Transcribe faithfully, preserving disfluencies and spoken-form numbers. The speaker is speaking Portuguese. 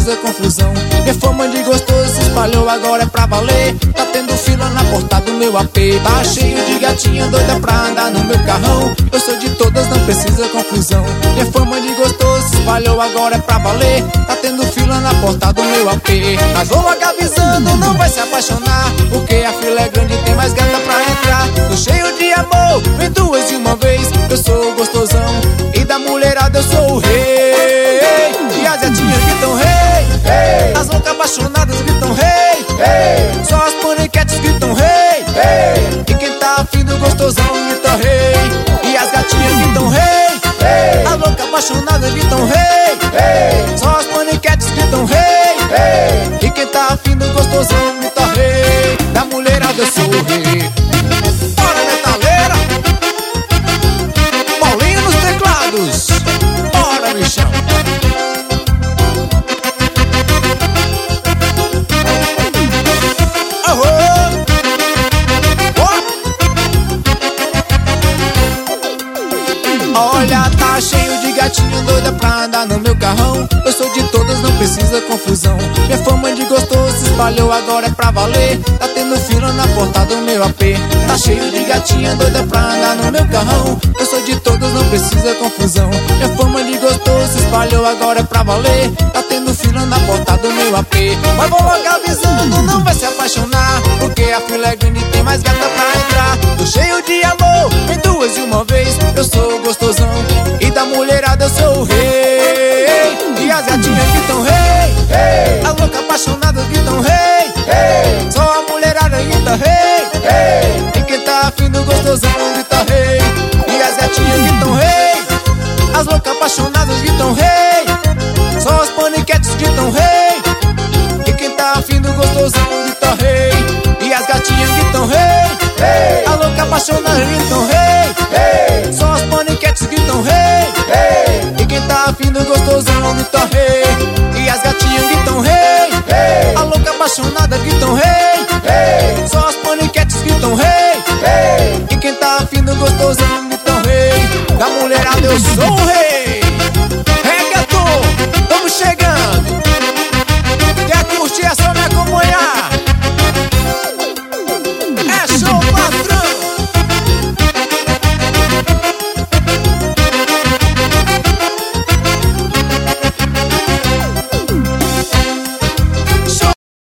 precisa confusão. Minha fama de gostoso se espalhou, agora é pra valer. Tá tendo fila na porta do meu A P. Tá cheio de gatinha doida pra andar no meu carrão. Eu sou de todas, não precisa confusão. Minha fama de gostoso se espalhou, agora é pra valer. Tá tendo fila na porta do meu A P. Mas vou logo avisando, não vai se apaixonar, porque a fila é grande e tem mais gata pra entrar. Tô cheio de amor, vem duas de uma vez. Eu sou gostosão e da mulherada eu sou o rei. E as gatinhas gritam rei, hey. As loucas apaixonadas gritam rei, hey. Só as paniquetes gritam rei, hey. E quem tá afim do gostosão grita rei. E as gatinhas gritam rei, hey. As loucas apaixonadas gritam rei, hey. Só as paniquetes gritam rei, hey. E quem tá afim do gostosão grita rei. Da mulherada eu sou o rei. Bora, metaleira! Paulinho nos teclados. Bora, bichão! Olha, tá cheio de gatinho doida pra andar no meu carrão. Eu sou de todas, não precisa confusão. Minha fama de gostoso se espalhou, agora é pra valer. Tá tendo fila na porta do meu A P. Tá cheio de gatinha doida pra andar no meu carrão. Eu sou de todas, não precisa confusão. Minha fama de gostoso se espalhou, agora é pra valer. Tá tendo fila na porta do meu A P. Mas vou logo avisando, não vai se apaixonar, porque a fila é grande e tem mais gata pra entrar. Tô cheio de amor, vem duas de uma vez. Eu sou gostosão e da mulherada eu sou o rei. E as gatinhas gritam rei, hey. As loucas apaixonadas gritam rei, hey. Só a mulherada grita rei, hey. E quem tá afim do gostosão grita rei. E as gatinhas gritam rei, as loucas apaixonadas gritam rei. Só as paniquetes gritam rei. E quem tá afim do gostosão grita rei. E as gatinhas gritam rei, hey. As loucas apaixonadas gritam rei, hey. Só as paniquetes gritam rei, hey. E quem tá afim do gostosão grita rei.